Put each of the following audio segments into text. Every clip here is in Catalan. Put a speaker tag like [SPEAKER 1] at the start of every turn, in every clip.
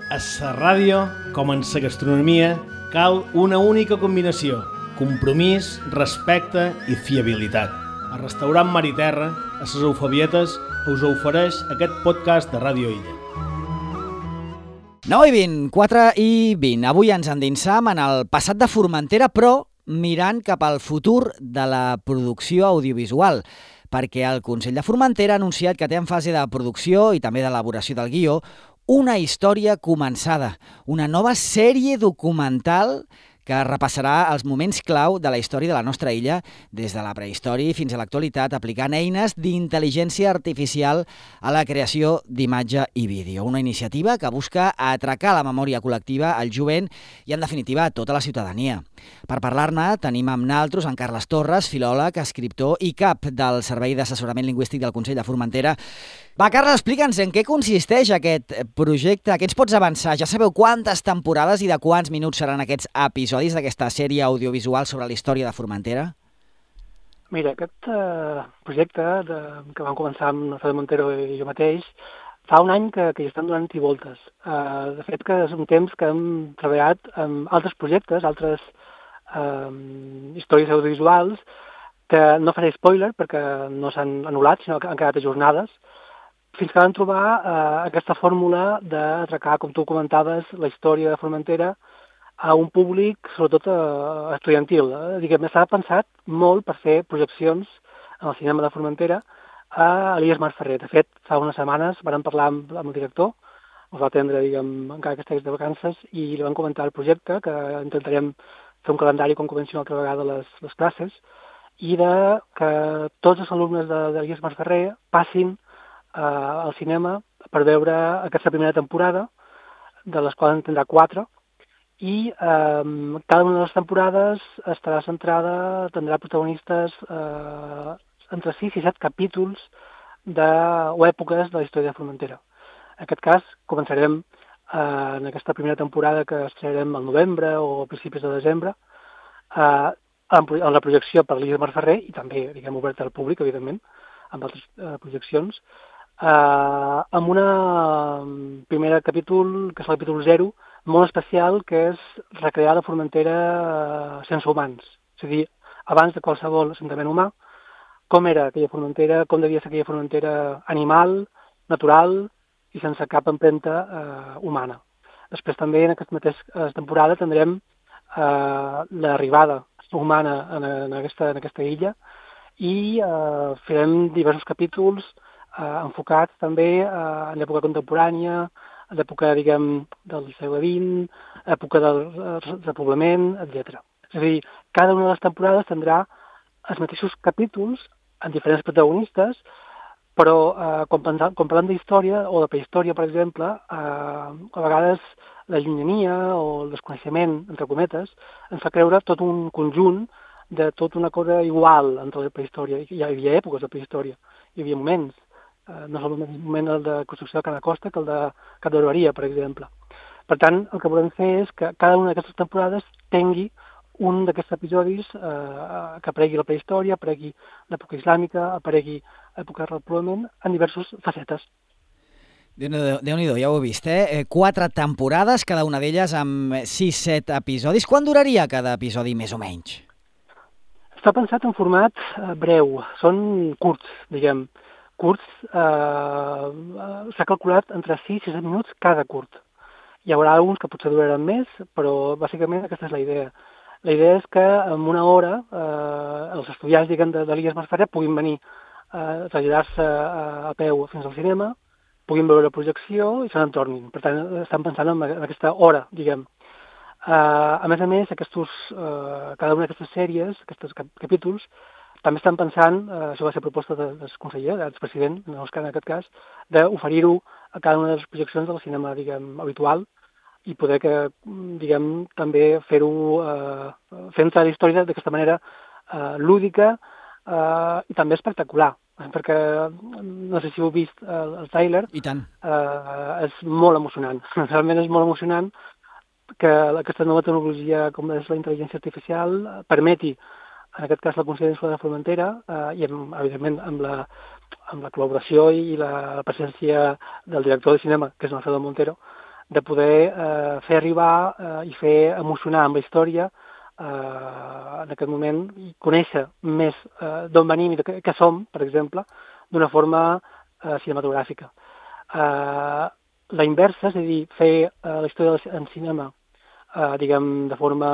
[SPEAKER 1] A la ràdio, com en la gastronomia, cal una única combinació: compromís, respecte i fiabilitat. El restaurant Mar i Terra, a les Eufabietes, us ofereix aquest podcast de Ràdio Illa.
[SPEAKER 2] 9 i 20, 4 i 20. Avui ens endinsam en el passat de Formentera, però mirant cap al futur de la producció audiovisual, perquè el Consell de Formentera ha anunciat que té en fase de producció i també d'elaboració del guió una història començada, una nova sèrie documental que repassarà els moments clau de la història de la nostra illa, des de la prehistòria fins a l'actualitat, aplicant eines d'intel·ligència artificial a la creació d'imatge i vídeo. Una iniciativa que busca atracar la memòria col·lectiva, al jovent i, en definitiva, a tota la ciutadania. Per parlar-ne, tenim amb naltros en Carles Torres, filòleg, escriptor i cap del Servei d'Assessorament Lingüístic del Consell de Formentera. Va, Carles, explica'ns en què consisteix aquest projecte, què ens pots avançar? Ja sabeu quantes temporades i de quants minuts seran aquests episodis d'aquesta sèrie audiovisual sobre la història de Formentera?
[SPEAKER 3] Mira, aquest projecte que vam començar amb Alfredo Montero i jo mateix, fa un any que hi estan donant-hi voltes. De fet, que és un temps que hem treballat amb altres projectes, altres històries audiovisuals, que no faré spoiler perquè no s'han anul·lat, sinó que han quedat ajornades, fins que vam trobar aquesta fórmula d'atracar, com tu comentaves, la història de Formentera a un públic, sobretot estudiantil. Diguem, s'ha pensat molt per fer projeccions en el cinema de Formentera a Elies Masferrer. De fet, fa unes setmanes vam parlar amb el director, ens va atendre, diguem, encara que estigués de vacances, i li vam comentar el projecte, que intentarem fer un calendari com comencen altra vegada les classes, i que tots els alumnes d'Elies Masferrer passin al cinema per veure aquesta primera temporada, de les quals en tindrà 4, i cada una de les temporades estarà centrada, tindrà protagonistes entre 6 i 7 capítols o èpoques de la història de Formentera. En aquest cas, començarem en aquesta primera temporada que estrenarem al novembre o a principis de desembre, en la projecció per l'Elies Masferrer, i també, diguem, oberta al públic, evidentment, amb altres projeccions, amb un primer capítol, que és el capítol 0, molt especial, que és recrear la Formentera sense humans. És a dir, abans de qualsevol assentament humà, com era aquella Formentera, com devia ser aquella Formentera animal, natural i sense cap empremta humana. Després també, en aquesta mateixa temporada, tindrem l'arribada humana en aquesta illa i farem diversos capítols enfocats també en l'època contemporània, en l'època, diguem, del segle XX, època del repoblament, etc. És a dir, cada una de les temporades tindrà els mateixos capítols amb diferents protagonistes, però quan parlem d'història o de prehistòria, per exemple, a vegades la llunyania o el desconeixement, entre cometes, ens fa creure tot un conjunt de tota una cosa igual entre la prehistòria. Hi havia èpoques de prehistòria, hi havia moments, no és el moment de construcció de Cana Costa que el de Cap de Barberia, per exemple. Per tant, el que volem fer és que cada una d'aquestes temporades tingui un d'aquests episodis que aparegui la prehistòria, aparegui l'època islàmica, aparegui l'època del repoblament, en diverses facetes.
[SPEAKER 2] Déu-n'hi-do, ja ho he vist, 4 temporades, cada una d'elles amb 6-7 episodis. Quant duraria cada episodi, més o menys?
[SPEAKER 3] Està pensat en format breu, són curts, diguem. Curts, s'ha calculat entre 6 i 7 minuts cada curt. Hi haurà alguns que potser duraran més, però bàsicament aquesta és la idea. La idea és que en una hora els estudiants, diguem, de l'Elies Masferrer puguin venir a traslladar-se a peu fins al cinema, puguin veure la projecció i se n'entornin. Per tant, estan pensant en aquesta hora, diguem. A més, cada una d'aquestes sèries, aquests capítols, també estan pensant, això va ser proposta del conseller, del president, en aquest cas, d'oferir-ho a cada una de les projeccions del cinema, diguem, habitual, i poder que, diguem, també fer-ho, fer entrar la història d'aquesta manera lúdica i també espectacular, perquè no sé si heu vist el tràiler.
[SPEAKER 2] I tant.
[SPEAKER 3] És molt emocionant, realment és molt emocionant que aquesta nova tecnologia com és la intel·ligència artificial permeti, en aquest cas la Consellera de Formentera, i evidentment amb la col·laboració i la presència del director de cinema, que és Alfredo Montero, de poder fer arribar i fer emocionar amb la història en aquest moment i conèixer més d'on venim i què som, per exemple, d'una forma cinematogràfica. La inversa, és a dir, fer la història en cinema, diguem, de forma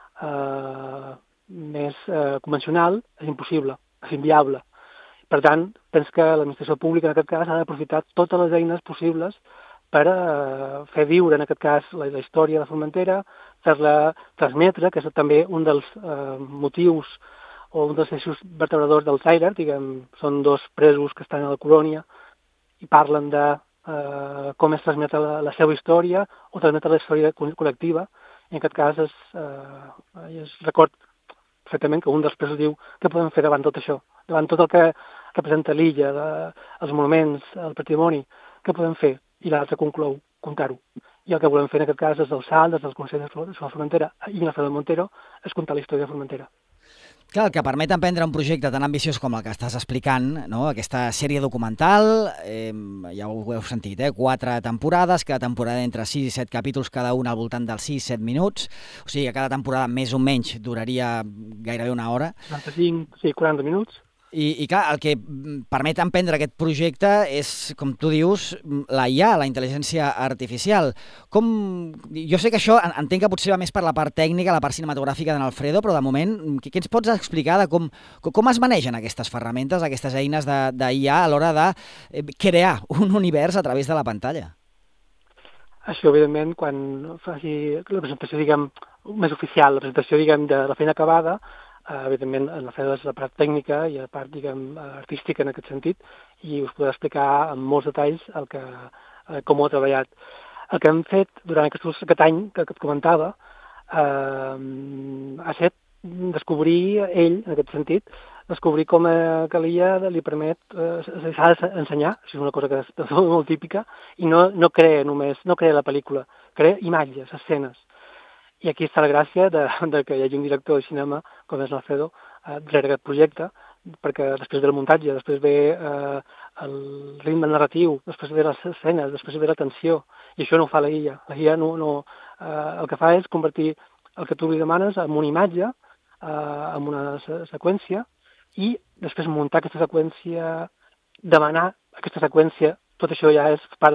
[SPEAKER 3] més convencional, és impossible, és inviable. Per tant, penso que l'administració pública, en aquest cas, ha d'aprofitar totes les eines possibles per fer viure, en aquest cas, la història de Formentera, fer-la transmetre, que és també un dels motius o un dels eixos vertebradors del tràiler, diguem, són dos presos que estan a la colònia i parlen de com es transmet la seva història o transmet la història col·lectiva. I en aquest cas es record perfectament que un dels presos diu què podem fer davant tot això, davant tot el que representa l'illa, els monuments, el patrimoni, què podem fer? I l'altre conclou, contar-ho. I el que volem fer en aquest cas des del SAL, des del Consell de Formentera i Alfredo Montero, és contar la història de Formentera.
[SPEAKER 2] Clar, el que permet emprendre un projecte tan ambiciós com el que estàs explicant, no? Aquesta sèrie documental, ja ho heu sentit, 4 temporades, cada temporada entre 6 i 7 capítols, cada un al voltant dels 6-7 minuts, o sigui que cada temporada més o menys duraria gairebé una hora.
[SPEAKER 3] 40 minuts.
[SPEAKER 2] I clar, el que permet emprendre aquest projecte és, com tu dius, la IA, la intel·ligència artificial. Jo sé que això entenc que potser va més per la part tècnica, la part cinematogràfica d'en Alfredo, però de moment, què ens pots explicar de com es manegen aquestes ferramentes, aquestes eines d'IA a l'hora de crear un univers a través de la pantalla?
[SPEAKER 3] Això, evidentment, quan faci la presentació, diguem, més oficial, la presentació, diguem, de la feina acabada, evidentment, en la part tècnica i la part, diguem, artística en aquest sentit, i us podré explicar amb molts detalls com ho ha treballat. El que hem fet durant aquest any que et comentava ha estat descobrir ell, en aquest sentit, descobrir com que l'IA li permet, s'ha d'ensenyar, això és una cosa que és molt típica, i no crea la pel·lícula, crea imatges, escenes. I aquí està la gràcia de que hi hagi un director de cinema, com és l'Alfredo, darrere aquest projecte, perquè després ve el muntatge, després ve el ritme narratiu, després ve les escenes, després ve la tensió, i això no ho fa la IA. La IA el que fa és convertir el que tu li demanes en una imatge, en una seqüència, i després muntar aquesta seqüència, demanar aquesta seqüència, tot això ja és part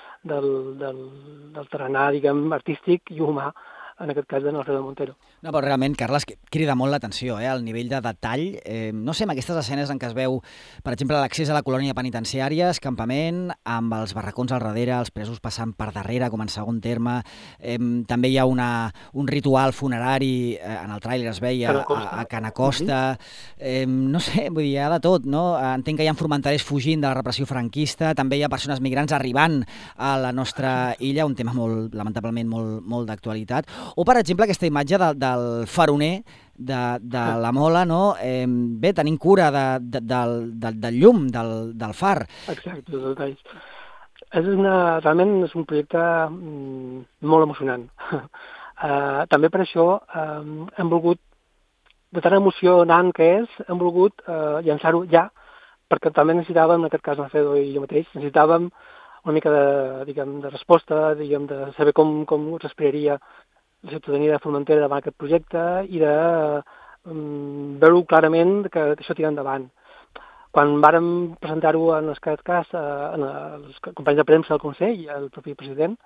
[SPEAKER 3] del tarannà, diguem, artístic i humà, en aquest cas d'en Alfredo Montero.
[SPEAKER 2] No, però realment, Carles, crida molt l'atenció, el nivell de detall. No sé, amb aquestes escenes en què es veu, per exemple, l'accés a la colònia penitenciària, escampament, amb els barracons al darrere, els presos passant per darrere, com en segon terme. També hi ha un ritual funerari, en el tràiler es veia, a Canacosta. No sé, vull dir, hi ha de tot, no? Entenc que hi ha formenterers fugint de la repressió franquista, també hi ha persones migrants arribant a la nostra illa, un tema lamentablement molt d'actualitat. O, per exemple, aquesta imatge del faroner de la Mola, no? Bé, tenint cura del llum, del far.
[SPEAKER 3] Exacte, els detalls. Realment és un projecte molt emocionant. També per això hem volgut, de tan emocionant que és, hem volgut llançar-ho ja, perquè també necessitàvem, en aquest cas Alfredo i jo mateix, necessitàvem una mica de resposta, de saber com respiraria la ciutadania de Formentera davant aquest projecte i de veure clarament que això tira endavant. Quan vàrem presentar-ho en aquest cas els companys de premsa del Consell i el propi president,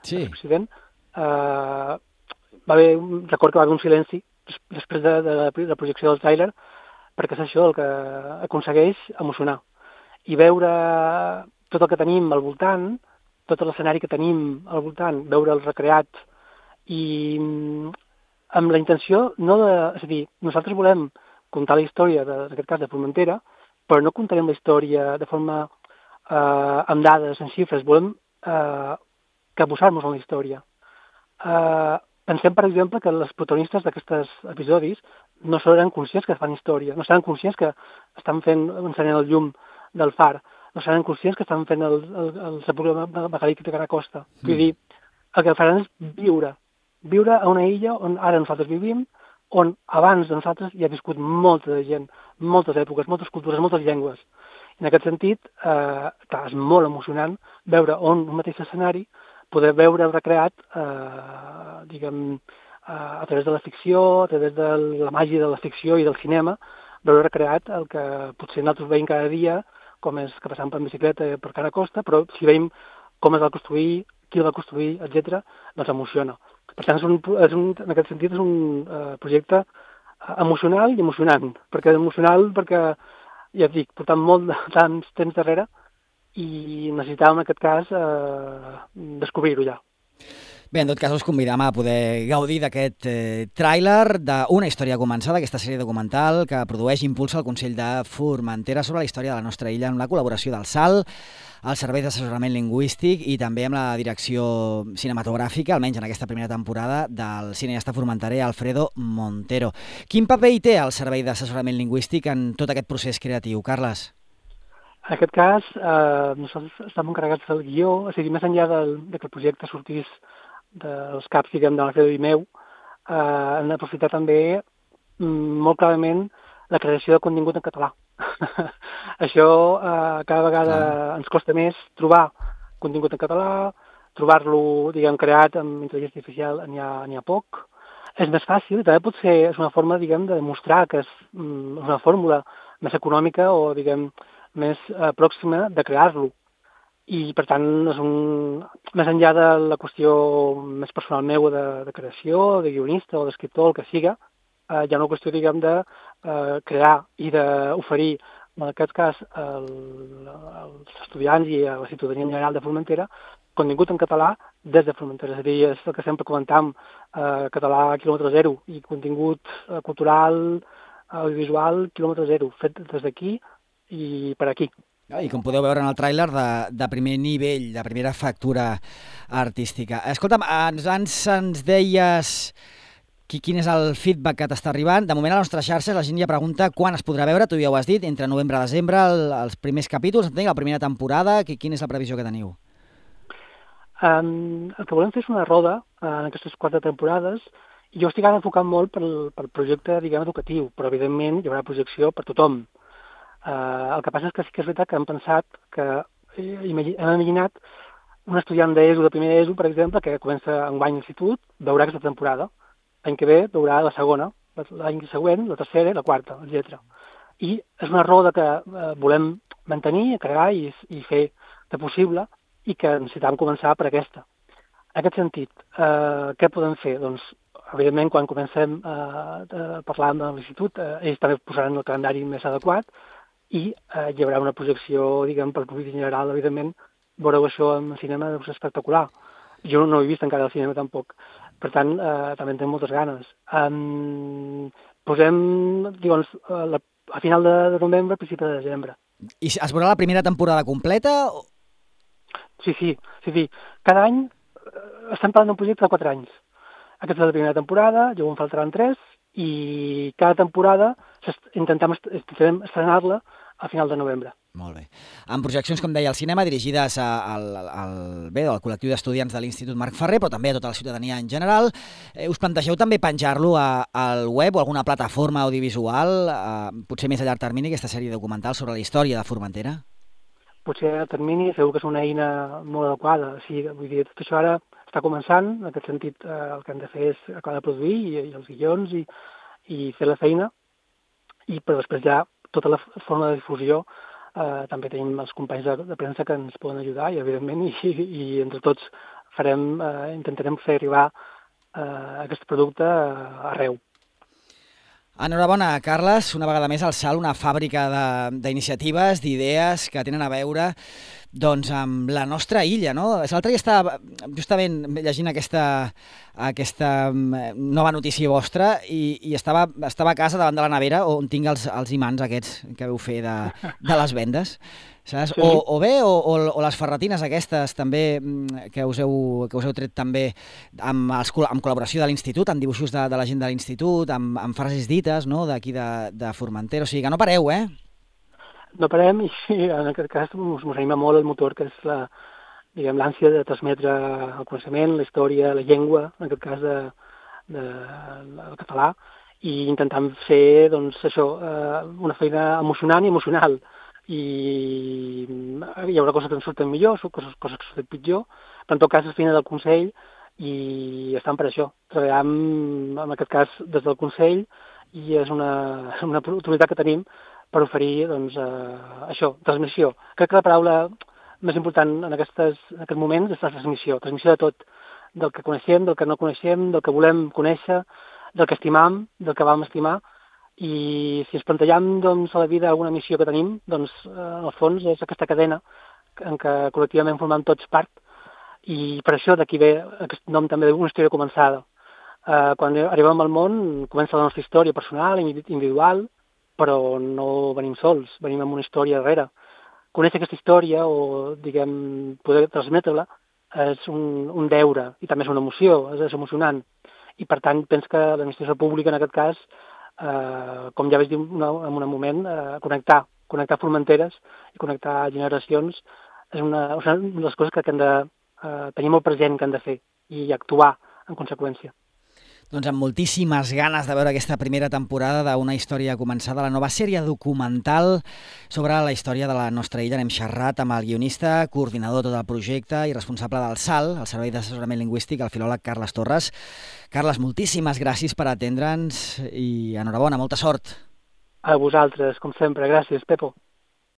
[SPEAKER 3] va haver un record que va haver un silenci després de la projecció del tràiler, perquè és això el que aconsegueix emocionar. I veure tot el que tenim al voltant, tot l'escenari que tenim al voltant, veure'ls recreats, i amb la intenció, és a dir, nosaltres volem contar la història, en aquest cas de Formentera, però no contarem la història de forma amb dades, en xifres, volem capbussar-nos en la història. Pensem, per exemple, que els protagonistes d'aquests episodis no seran conscients que fan història, no seran conscients que estan encenent el llum del far, no seran conscients que estan fent el sepulcre megàlic de Canacosta. Vull dir, el que faran és viure a una illa on ara nosaltres vivim, on abans de nosaltres hi ha viscut molta gent, moltes èpoques, moltes cultures, moltes llengües. En aquest sentit, clar, és molt emocionant veure un mateix escenari poder veure recreat, diguem, a través de la ficció, a través de la màgia de la ficció i del cinema, veure recreat el que potser nosaltres veiem cada dia, com és que passam per bicicleta per cada costa, però si veiem com es va construir, qui el va construir, etc., doncs emociona. Per tant, en aquest sentit és un projecte emocional i emocionant, perquè emocional perquè, ja et dic, portant molt de temps darrere i necessitàvem en aquest cas descobrir-ho ja.
[SPEAKER 2] Bé, en tot cas us convidam a poder gaudir d'aquest tràiler d'Una història començada, aquesta sèrie documental que produeix i impulsa el Consell de Formentera sobre la història de la nostra illa amb la col·laboració del SAL, el Servei d'Assessorament Lingüístic i també amb la direcció cinematogràfica, almenys en aquesta primera temporada, del cineasta formenterer Alfredo Montero. Quin paper hi té el Servei d'Assessorament Lingüístic en tot aquest procés creatiu, Carles?
[SPEAKER 3] En aquest cas, nosaltres estem encarregats del guió, o sigui, més enllà que el projecte sortís dels caps, diguem, de l'Alfredo i meu, hem d'aprofitar també molt clarament la creació de contingut en català. Això cada vegada ens costa més trobar contingut en català, trobar-lo, diguem, creat amb intel·ligència artificial n'hi ha poc. És més fàcil i també potser és una forma, diguem, de demostrar que és una fórmula més econòmica o, diguem, més pròxima de crear-lo. I, per tant, més enllà de la qüestió més personal meu de creació, de guionista o d'escriptor, el que siga, hi ha una qüestió, diguem, de crear i d'oferir, en aquest cas, als estudiants i a la ciutadania en general de Formentera, contingut en català des de Formentera. És a dir, és el que sempre comentam, català quilòmetre zero i contingut cultural, audiovisual, quilòmetre zero, fet des d'aquí i per aquí.
[SPEAKER 2] I com podeu veure en el tràiler, de primer nivell, de primera factura artística. Escolta'm, ens deies quin és el feedback que t'està arribant. De moment a les nostres xarxes la gent ja pregunta quan es podrà veure, tu ja ho has dit, entre novembre i desembre, els primers capítols, entenc, la primera temporada, quina és la previsió que teniu?
[SPEAKER 3] El que volem fer és una roda en aquestes 4 temporades. Jo estic ara enfocant molt pel projecte, diguem, educatiu, però evidentment hi haurà projecció per tothom. El que passa és que sí que és veritat que hem pensat que hem imaginat un estudiant d'ESO, de primer ESO, per exemple, que comença enguany a l'institut, veurà aquesta temporada. L'any que ve veurà la segona, l'any següent, la tercera i la quarta, etc. I és una roda que volem mantenir, crear i fer de possible i que necessitem començar per aquesta. En aquest sentit, què podem fer? Doncs, evidentment, quan comencem a parlar amb l'institut, ells també posaran el calendari més adequat i hi haurà una projecció, diguem, per públic en general, evidentment, veureu això en el cinema és espectacular. Jo no ho he vist encara al cinema tampoc. Per tant, també en tenim moltes ganes. Posem, doncs, a final de novembre, a principi de desembre.
[SPEAKER 2] I es veurà la primera temporada completa?
[SPEAKER 3] Sí. Cada any estem parlant d'un projecte de 4 anys. Aquesta és la primera temporada, llavors en faltaran 3, i cada temporada intentem estrenar-la a final de novembre.
[SPEAKER 2] Molt bé. Amb projeccions, com deia, al cinema, dirigides al col·lectiu d'estudiants de l'Institut Marc Ferrer, però també a tota la ciutadania en general. Us plantegeu també penjar-lo al web o alguna plataforma audiovisual, potser més a llarg termini, aquesta sèrie documental sobre la història de Formentera?
[SPEAKER 3] Potser a termini segur que és una eina molt adequada. Sí, vull dir, tot això ara està començant, en aquest sentit el que hem de fer és acabar de produir i els guions i fer la feina, però després ja tota la forma de difusió també tenim els companys de premsa que ens poden ajudar i evidentment i entre tots intentarem fer arribar aquest producte arreu.
[SPEAKER 2] Enhorabona, Carles, una vegada més al SAL, una fàbrica d'iniciatives, d'idees que tenen a veure doncs amb la nostra illa, no? L'altre dia estava justament llegint aquesta nova notícia vostra i estava a casa davant de la nevera on tinc els imants aquests que veu fer de les vendes, saps? Sí. O les ferretines aquestes també que us heu tret també amb col·laboració de l'Institut, amb dibuixos de la gent de l'Institut, amb frases dites, no?, d'aquí de Formentera, o sigui que no pareu, eh?
[SPEAKER 3] No parem i en aquest cas ens anima molt el motor, que és l'ànsia de transmetre el coneixement, la història, la llengua, en aquest cas del català, i intentant fer, doncs, això, una feina emocionant i emocional. i hi haurà coses que ens surten millor, coses que surten pitjor, però en tot cas és feina del Consell i estan per això. Treballem, en aquest cas, des del Consell i és una oportunitat que tenim per oferir doncs, això, transmissió. Crec que la paraula més important en aquests moments és la transmissió de tot, del que coneixem, del que no coneixem, del que volem conèixer, del que estimam, del que vam estimar, i si ens plantegem doncs, a la vida alguna missió que tenim, doncs, en el fons és aquesta cadena en què col·lectivament formem tots part, i per això d'aquí ve aquest nom també d'una història començada. Quan arribem al món comença la nostra història personal, individual, però no venim sols, venim amb una història darrere. Conèixer aquesta història o, diguem, poder transmetre-la és un deure i també és una emoció, és emocionant. I per tant penso que l'administració pública en aquest cas, com ja vaig dir en un moment, connectar Formenteres i connectar generacions és una de les coses que hem de tenir molt present que hem de fer i actuar en conseqüència.
[SPEAKER 2] Doncs amb moltíssimes ganes de veure aquesta primera temporada d'Una història començada, la nova sèrie documental sobre la història de la nostra illa. N'hem xerrat amb el guionista, coordinador de tot el projecte i responsable del SAL, el Servei d'Assessorament Lingüístic, el filòleg Carles Torres. Carles, moltíssimes gràcies per atendre'ns i enhorabona, molta sort.
[SPEAKER 3] A vosaltres, com sempre. Gràcies, Pepo.